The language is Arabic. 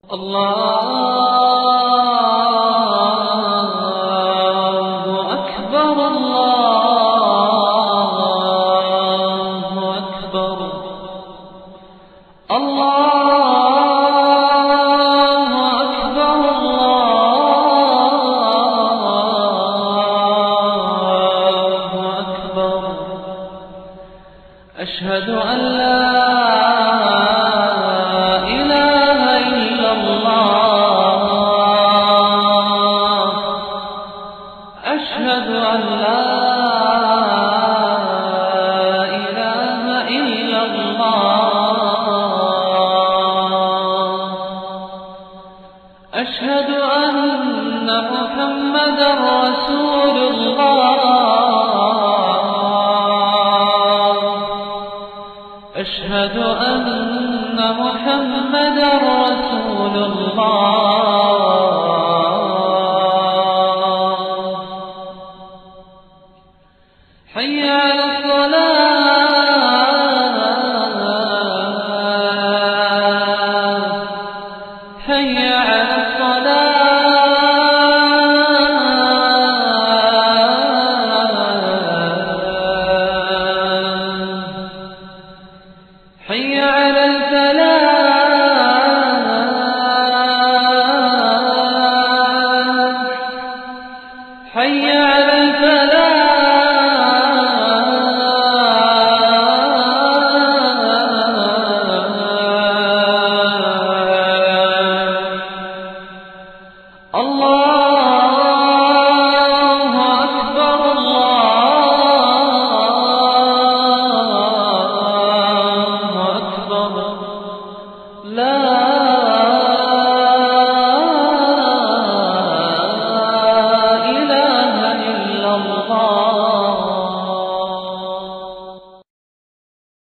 الله أكبر الله أكبر الله أكبر الله أكبر أشهد أن لا إله إلا الله أشهد أن لا إله إلا الله أشهد أن محمدا رسول الله أشهد أن محمدا رسول الله حي على الصلاة حي